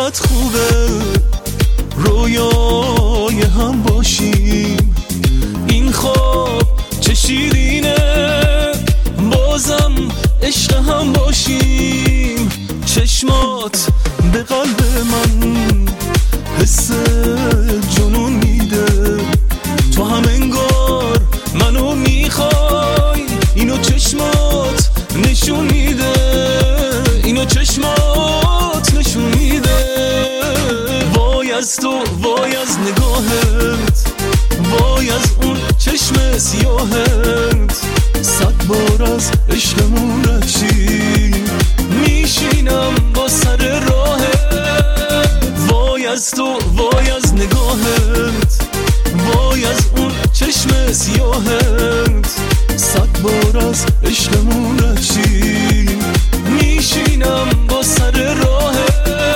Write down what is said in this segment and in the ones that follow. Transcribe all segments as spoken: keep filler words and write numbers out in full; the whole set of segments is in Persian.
چقدر خوبه رویای هم باشیم، این خواب چه شیرینه بازم عشق هم باشیم. چشمات به قلب من حس جنون میده، تو هم انگار منو میخوای، اینو چشمات نشون میده، اینو چشمات نشون میده. وای از تو، وای از نگاهت، وای از اون چشم سیاهت، صد بار از عشقمون رچی میشینم با سر راهت. وای از تو، وای از نگاهت، وای از اون چشم سیاهت، صد بار از عشقمون رچی میشینم با سر راهت.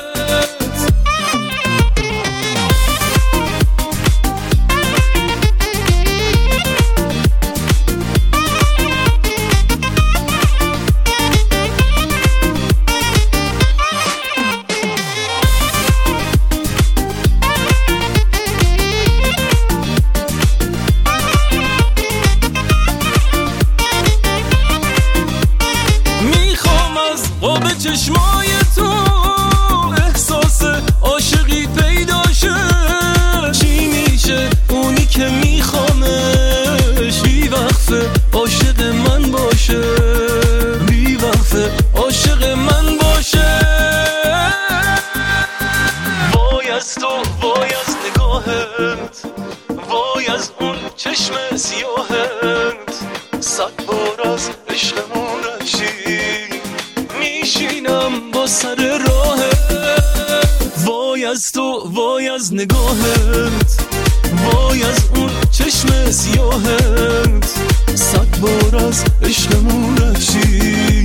به چشمای تو احساس عاشقی پیدا شه، چی میشه اونی که میخوامش بی وقفه عاشق من باشه، بی وقفه عاشق من باشه. وای از تو، وای از نگاهت، وای از اون چشم سیاهت، صد بار از عشقمون رچی میشینم با سر راهت. وای از تو، وای از نگاهت، وای از اون چشم سیاهت، صد بار از عشقمون رچی